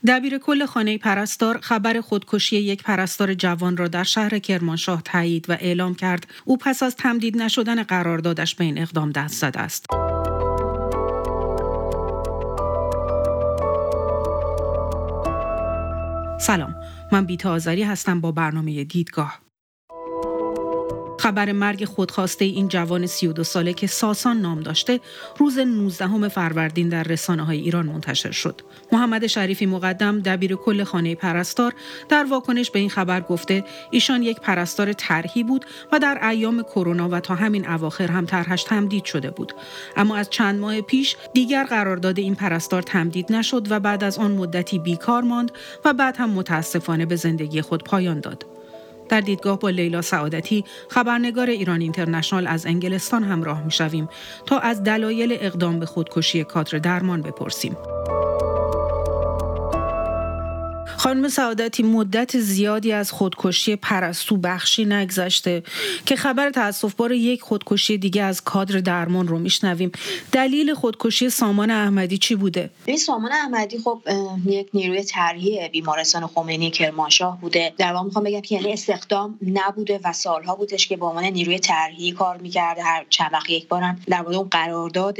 دبیرکل خانه پرستار خبر خودکشی یک پرستار جوان را در شهر کرمانشاه تایید و اعلام کرد او پس از تمدید نشدن قراردادش به این اقدام دست زده است. سلام، من بیتا آذری هستم با برنامه دیدگاه. خبر مرگ خودخواسته این جوان 32 ساله که ساسان نام داشته روز 19 فروردین در رسانه‌های ایران منتشر شد. محمد شریفی مقدم دبیرکل خانه پرستار در واکنش به این خبر گفته ایشان یک پرستار طرحی بود و در ایام کرونا و تا همین اواخر هم طرحش تمدید شده بود. اما از چند ماه پیش دیگر قرارداد این پرستار تمدید نشد و بعد از آن مدتی بیکار ماند و بعد هم متاسفانه به زندگی خود پایان داد. در دیدگاه با لیلا سعادتی خبرنگار ایران اینترنشنال از انگلستان همراه می‌شویم تا از دلایل اقدام به خودکشی کادر درمان بپرسیم. خانم سعادتی، مدت زیادی از خودکشی پرستو بخشی نگذشته که خبر تأسف‌بار یک خودکشی دیگه از کادر درمان رو میشنویم. دلیل خودکشی سامان احمدی چی بوده؟ این سامان احمدی خب یک نیروی طرحی بیمارستان خمینی کرمانشاه بوده. در واقع میخوام بگم که یعنی استخدام نبوده و سالها بودش که به عنوان نیروی طرحی کار میکرده. هر چند وقت یک بارم در مورد اون قرارداد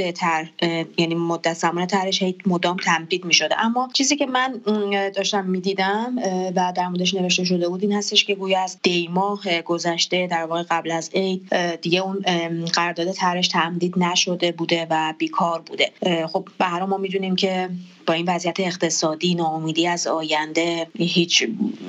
یعنی مدت زمان طرحش مدام تمدید میشده. اما چیزی که من داشتم میدیدم و در موردش نوشته شده بود این هستش که گویا از دی‌ماه گذشته در واقع قبل از عید دیگه اون قرارداد طرحش تمدید نشده بوده و بیکار بوده. خب به هر حال ما میدونیم که با این وضعیت اقتصادی، ناامیدی از آینده، هیچ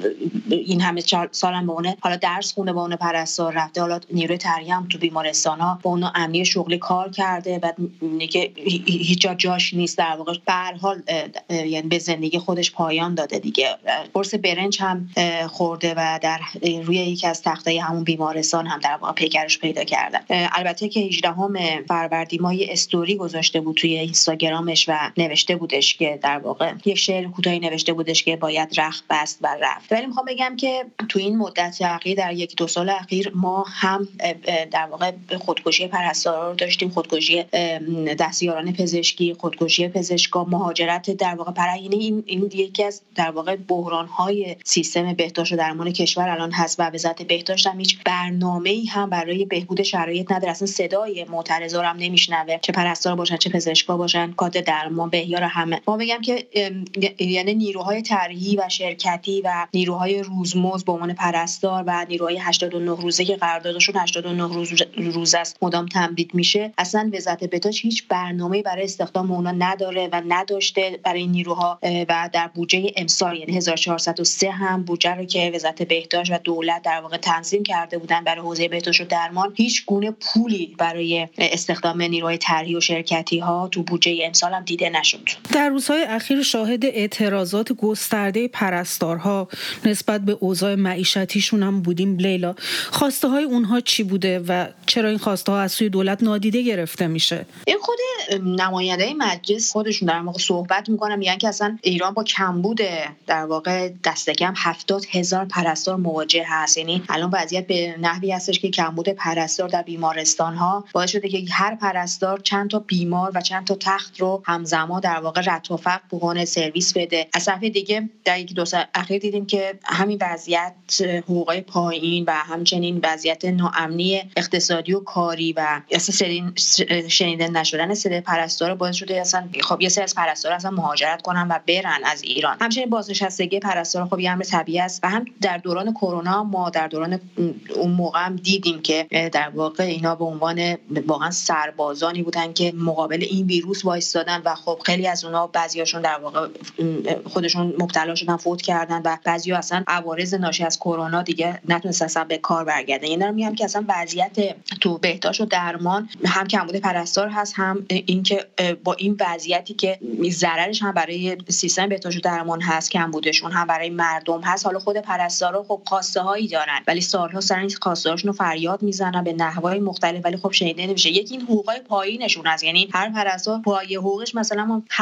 این همه سال هم به اون حالا درس خونده، با اون پرستار رفته، حالا نیروی طرحی هم تو بیمارستان‌ها با اون امنیت شغلی کار کرده، بعد میگه هیچ جا جاش نیست. در واقع به هر حال یعنی به زندگی خودش پایان داده دیگه. قرص برنج هم خورده و در روی یکی از تختای همون بیمارستان هم در واقع پیکرش پیدا کردن. البته که 18 فروردین ماه استوری گذاشته بود توی اینستاگرامش و نوشته بودش که در واقع یک شعر کوتاهی نوشته بودش که باید رخت بست و رفت. ولی میخوام بگم که تو این مدت اخیر، در 1-2 سال اخیر، ما هم در واقع خودکشی پرستارا رو داشتیم، خودکشی دستیاران پزشکی، خودکشی پزشکا، مهاجرت در واقع این یکی از در واقع بحران‌های سیستم بهداشت و درمان کشور الان هست و وزارت بهداشت هم هیچ برنامه‌ای هم برای بهبود شرایط نداره. اصلا صدای معترضا رو هم نمیشنوه، چه پرستار باشن چه پزشکا باشن، کادر درمان، بهیار همه. ما بگم که یعنی نیروهای طرحی و شرکتی و نیروهای روزمزد به عنوان پرستار و نیروهای 89 روزه که قراردادشون 89 روز است مدام تمدید میشه، اصلا وزارت بهداشت هیچ برنامه‌ای برای استخدام اونا نداره و نداشته برای این نیروها. و در بودجه امسال یعنی 1403 هم بودجه رو که وزارت بهداشت و دولت در واقع تنظیم کرده بودن برای حوزه بهداشت و درمان، هیچ گونه پولی برای استخدام نیروهای طرحی و شرکتی ها تو بودجه امسال هم دیده نشد. در روزهای اخیر شاهد اعتراضات گسترده پرستارها نسبت به اوضاع معیشتیشون هم بودیم. لیلا، خواسته های اونها چی بوده و چرا این خواسته ها از سوی دولت نادیده گرفته میشه؟ این خود نماینده مجلس خودشون در واقع صحبت میکنن، میگن که اصلا ایران با کمبود در واقع دست کم 70,000 پرستار مواجه هست. یعنی الان وضعیت به نحوی هستش که کمبود پرستار در بیمارستان ها باعث شده که هر پرستار چند تا بیمار و چند تا تخت رو همزمان در واقع رد و فق بکنه، سرویس بده. از طرف دیگه در 1-2 سال اخیر دیدیم که همین وضعیت، حقوقای پایین و همچنین وضعیت ناامنی اقتصادی و کاری و اصلا شنیده نشدن صدای پرستارا باعث شده اصلا خب یه سری از پرستارا اصلا مهاجرت کنن و برن از ایران. همچنین بازنشستگی پرستارا خب یه امر طبیعی است و هم در دوران کرونا ما در دوران اون موقع هم دیدیم که در واقع اینا به عنوان واقعا سربازانی بودن که مقابل این ویروس وایسادن و خب خیلی از اونها بعضیاشون در واقع خودشون مبتلا شدن، فوت کردن و بعضیا اصلا عوارض ناشی از کرونا دیگه نتونستن به کار برگردن. اینا رو میگم که اصلا وضعیت تو بهداشت و درمان هم کمبود پرستار هست، هم اینکه با این وضعیتی که ضررش هم برای سیستم بهداشت و درمان هست، کمبودشون هم برای مردم هست. حالا خود پرستارا خب خواسته هایی دارن ولی سالها سر این خواسته هاشون رو فریاد میزنن به نحوهای مختلف ولی خب شنیده نمیشه. یکی این حقوقای پایینشون هست، یعنی هر پرستار پایه حقوقش مثلا 7,000,000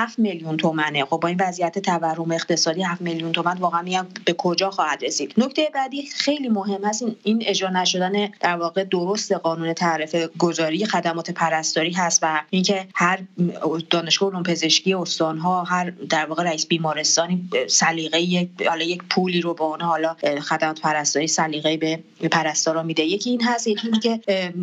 میلیون تومانه. خب با این وضعیت تورم اقتصادی 7 میلیون تومان واقعا میگم به کجا خواهد رسید؟ نکته بعدی خیلی مهم هست این اجرا نشدن در واقع درست قانون تعرفه گذاری خدمات پرستاری هست و اینکه هر دانشگاه علوم پزشکی استان‌ها، هر در واقع رئیس بیمارستانی سلیقه یک پولی رو به عنوان حالا خدمات پرستاری سلیقه به پرستارا میده. یکی این هست، یکی اینکه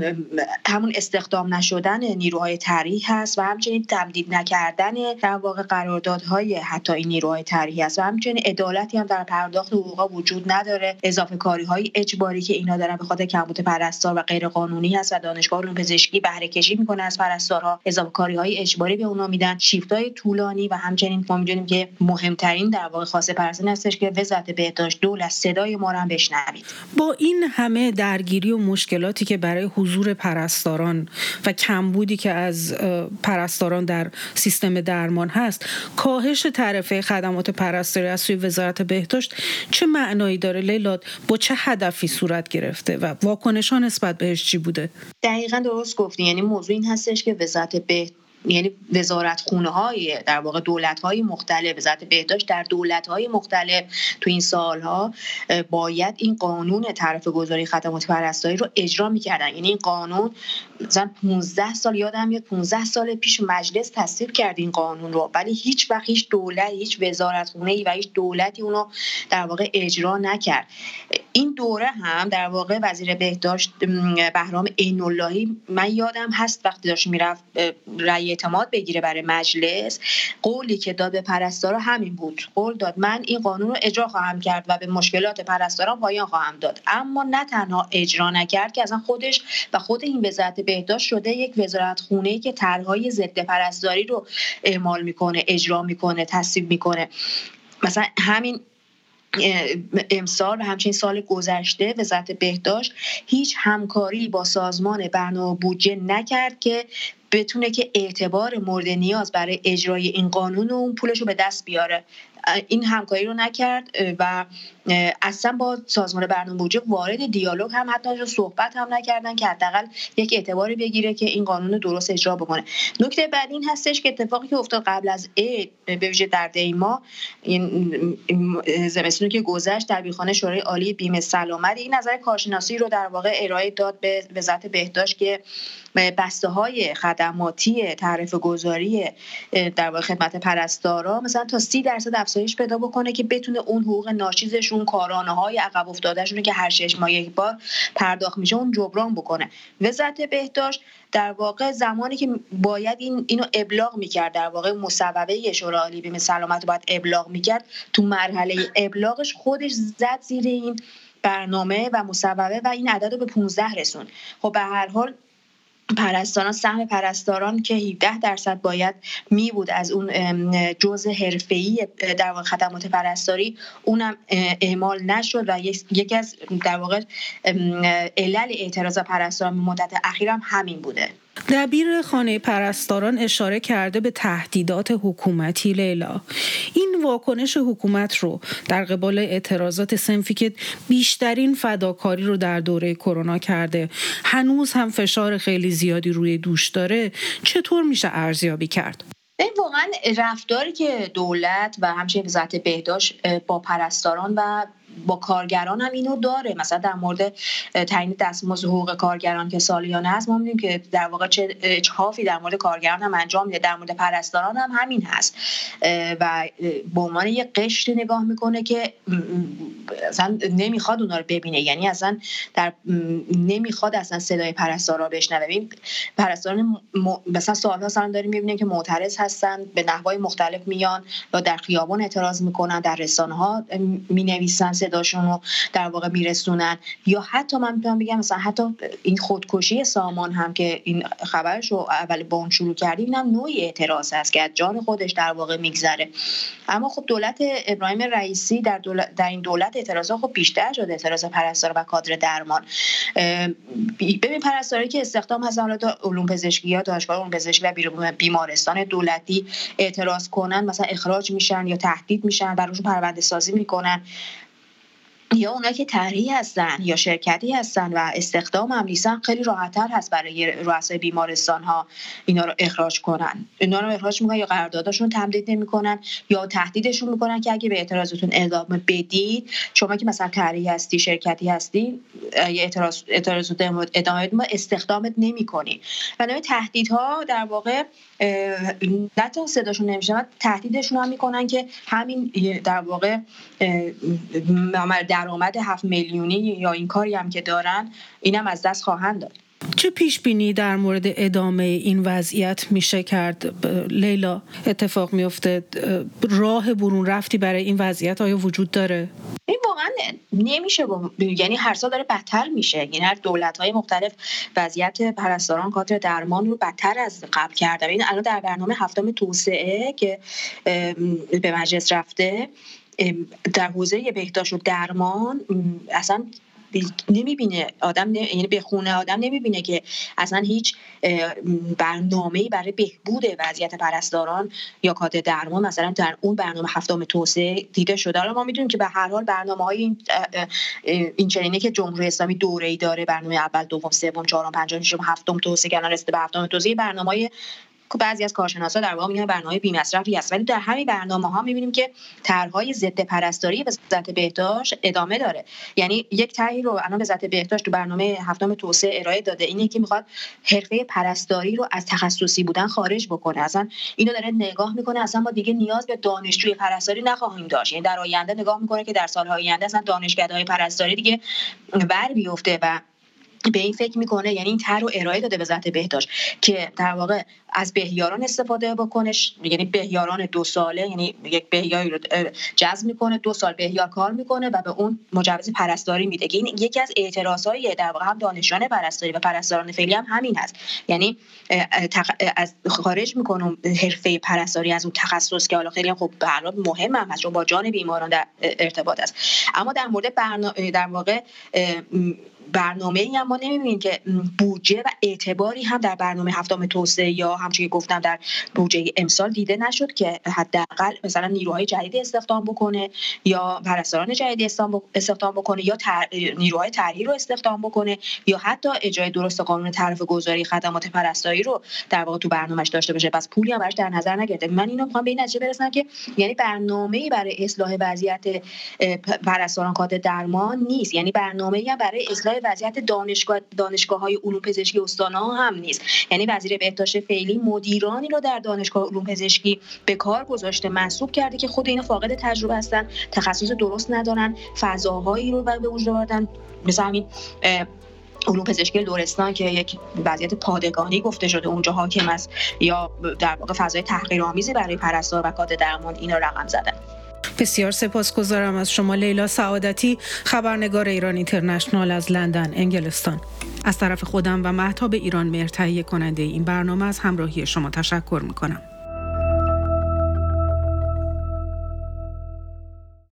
همون استخدام نشدن نیروهای طرحی هست و همچنین تمدید نکردن در واقع قراردادهای حتی این نیروهای طرحی هست و همچنین عدالتی هم در پرداخت حقوقا وجود نداره. اضافه کاری‌های اجباری که اینا دارن به خاطر کمبود پرستار و غیر قانونی هست و دانشگاه علوم پزشکی بهره کشی میکنه از پرستارها، اضافه کاری‌های اجباری به اونا میدن، شیفت‌های طولانی و همچنین ما می‌دونیم که مهمترین در واقع خاصه پرستاری هستش که وزارت بهداشت دولت صدای ما رو هم بشنوید. با این همه درگیری و مشکلاتی که برای حضور پرستاران و کمبودی که از پرستاران در سیستم درمان هست، کاهش تعرفه خدمات پرستاری از سوی وزارت بهداشت چه معنایی داره لیلا؟ با چه هدفی صورت گرفته و واکنش‌ها نسبت بهش چی بوده؟ دقیقاً درست گفتین. یعنی موضوع این هستش که یعنی وزارتخونه‌های در واقع دولت‌های مختلف، وزارت بهداشت در دولت‌های مختلف تو این سال‌ها باید این قانون تعرفه گذاری خدمات پرستاری رو اجرا می‌کردن. یعنی این قانون مثلا 15 سال یادم میاد 15 سال پیش مجلس تصویب کرد این قانون رو، ولی هیچ وقت هیچ دولت، هیچ وزارتخونه‌ای و هیچ دولتی اونو در واقع اجرا نکرد. این دوره هم در واقع وزیر بهداشت بهرام عین‌اللهی من یادم هست وقتی داشت میرفت رأی اعتماد بگیره برای مجلس، قولی که داد به پرستارا همین بود. قول داد من این قانون رو اجرا خواهم کرد و به مشکلات پرستاران پایان خواهم داد. اما نه تنها اجرا نکرد که اصلا خودش و خود این وزارت بهداشت شده یک وزارتخونه‌ای که طرح‌های ضد پرستاری رو اعمال میکنه، اجرا میکنه، تصویب میکنه. مثلا همین امسال و همچنین سال گذشته وزارت بهداشت هیچ همکاری با سازمان برنامه بودجه نکرد که بتونه که اعتبار مورد نیاز برای اجرای این قانون و اون پولش رو به دست بیاره. این همکاری رو نکرد و اصلا با سازمان برنامه بودجه وارد دیالوگ هم حتی صحبت هم نکردن که حداقل یک اعتباری بگیره که این قانون درست اجرا بکنه. نکته بعد این هستش که اتفاقی که افتاد قبل از عید به ویژه در دی ماه این زمستونی که گذشت در بیخانه شورای عالی بیمه سلامت این نظر کارشناسی رو در واقع ارائه داد به وزارت بهداشت که بسته‌های خدماتی تعرفه گذاری در واقع خدمت پرستارا مثلا تا 30% افزایش پیدا بکنه که بتونه اون حقوق ناچیزشون، کارانه‌های عقب افتادهشون که هر 6 ماه یک بار پرداخت میشه اون جبران بکنه. وزارت بهداشت در واقع زمانی که باید اینو ابلاغ میکرد، در واقع مصوبه شورای عالی بیمه سلامت رو باید ابلاغ میکرد، تو مرحله ابلاغش خودش زد زیر این برنامه و مصوبه و این عدد رو به 15 رسوند. خب به هر حال پرستاران، سهم پرستاران که 17% باید می بود از اون جزء حرفه‌ای در واقع خدمات پرستاری اونم اعمال نشد و یکی از در واقع علل اعتراض پرستاران مدت اخیر هم همین بوده. دبیر خانه پرستاران اشاره کرده به تهدیدات حکومتی. لیلا، این واکنش حکومت رو در قبال اعتراضات صنفی که بیشترین فداکاری رو در دوره کرونا کرده هنوز هم فشار خیلی زیادی روی دوش داره، چطور میشه ارزیابی کرد؟ این واقعا رفتاری که دولت و همچنین وزارت بهداشت با پرستاران و با کارگران هم اینو داره. مثلا در مورد تعیین دستمزد حقوق کارگران که سالیانه هست ما می‌بینیم که در واقع چه اجحافی در مورد کارگران هم انجام میده، در مورد پرستاران هم همین هست و به عنوان یک قشر نگاه میکنه که اصلا نمیخواد اونا رو ببینه. یعنی اصلا نمیخواد اصلا صدای پرستارا بشنوه. ببین پرستاران مثلا سال‌ها سال داریم می‌بینیم که معترض هستن، به نحوهای مختلف میان یا در خیابان اعتراض میکنن، در رسانه‌ها مینویسن، صداشون رو در واقع میرسونن، یا حتی من میتونم بگم مثلا حتی این خودکشی سامان هم که این خبرش رو اول با اون شروع کردیم اینم نوعی اعتراض است که از جان خودش در واقع میگذره. اما خب دولت ابراهیم رئیسی در این دولت اعتراضا خب بیشتر شده، اعتراض پرستار و کادر درمان. ببین پرستاری که استخدام هستن حالا علوم پزشکی یا دانشگاه علوم پزشکی و بیمارستان دولتی اعتراض کنن مثلا اخراج میشن یا تهدید میشن، براشون پرونده سازی میکنن. یا اونایی که طرحی هستن یا شرکتی هستن و استخدام هم نیستن، خیلی راحت‌تر هست برای رؤسای بیمارستان ها اینا رو اخراج کنن. اینا رو اخراج میکنن یا قراردادشون تمدید نمیکنن یا تهدیدشون میکنن که اگه به اعتراضتون ادامه بدید، شما که مثلا طرحی هستی، شرکتی هستی، یا اعتراضات ادامه بدید، ما استخدامت نمیکنیم. و نوع تهدیدها در واقع نه تا صداشون نمیشه، تهدیدشون هم میکنن که همین در واقع درآمد 7 میلیونی یا این کاری هم که دارن اینم از دست خواهند داد. چه پیش بینی در مورد ادامه این وضعیت میشه کرد لیلا؟ اتفاق میفته راه برون رفتی برای این وضعیت آیا وجود داره؟ این واقعا نمیشه یعنی هر سال داره بدتر میشه. یعنی هر دولت‌های مختلف وضعیت پرستاران کادر درمان رو بدتر از قبل کردن. این الان در برنامه هفتم توسعه که به مجلس رفته در حوزه بهداشت و درمان اصلا نمیبینه آدم، یعنی به خونه آدم نمیبینه که اصلا هیچ برنامه‌ای برای بهبود وضعیت پرستاران یا کادر درمان مثلا در اون برنامه هفتم توسعه دیده شده. حالا ما میدونیم که به هر حال برنامه‌های این چنینه که جمهوری اسلامی دوره‌ای داره، برنامه اول، دوم، سوم، چهارم، پنجم، ششم، هفتم توسعه، الان رسیده به هفتم توسعه. برنامه‌های که بعضی از کارشناسا در واقع میگن برنامه بی‌مصرفی است، ولی در همین برنامه‌ها می‌بینیم که طرح‌های ضد پرستاری وزارت بهداشت ادامه داره. یعنی یک طرحی رو الان وزارت بهداشت تو برنامه هفتم توسعه ارائه داده، اینه که می‌خواد حرفه پرستاری رو از تخصصی بودن خارج بکنه. اصلا اینو داره نگاه می‌کنه اصلا ما دیگه نیاز به دانشجوی پرستاری نخواهیم داشت. یعنی در آینده نگاه می‌کنه که در سال‌های آینده اصلا دانشکده‌های پرستاری دیگه بر بیفته و به این فکر میکنه. یعنی این طرح رو ارائه داده وزارت بهداشت که در واقع از بهیاران استفاده بکنش، یعنی بهیاران 2 ساله، یعنی یک بهیاری رو جذب میکنه، 2 سال بهیار کار میکنه و به اون مجوز پرستاری میده. که این یکی از اعتراضهای در واقع هم دانشجویان پرستاری و پرستاران فعلی هم همین هست. یعنی از خارج میکنه حرفه پرستاری از اون تخصص که حالا خیلی خوب برنامه مهم هم هست، چون با جان بیماران در ارتباط است. اما در مورد در واقع برنامه‌ای هم ما نمی‌بینیم که بودجه و اعتباری هم در برنامه هفتم توسعه یا همچون که گفتم در بودجه امسال دیده نشد که حداقل مثلا نیروهای جدید استخدام بکنه یا پرستاران جدید استخدام بکنه یا نیروهای طرحی رو استخدام بکنه یا حتی اجرای درست قانون تعرفه گذاری خدمات پرستاری رو در واقع تو برنامه‌اش داشته باشه. پس پولی هم براش در نظر نگرفته. من اینو می‌خوام به این نتیجه برسونم که یعنی برنامه‌ای برای اصلاح وضعیت پرستاران کادر درمان نیست، یعنی برنامه‌ای هم برای اصلاح وضعیت دانشگاه‌های علوم پزشکی استان‌ها هم نیست. یعنی وزیر بهداشت فعلی مدیرانی رو در دانشگاه علوم پزشکی به کار گذاشته، منصوب کرده که خود اینا فاقد تجربه هستن، تخصص درست ندارن، فضاهایی رو به وجود آوردن مثلا همین علوم پزشکی لرستان که یک وضعیت پادگانی گفته شده اونجا حاکم است، یا در واقع فضای تحقیرآمیزی برای پرستار و کادر درمان اینا رقم زدن. بسیار سپاسگزارم از شما لیلا سعادتی، خبرنگار ایران اینترنشنال از لندن، انگلستان. از طرف خودم و مهتاب ایران مهر تهیه کننده این برنامه از همراهی شما تشکر می‌کنم.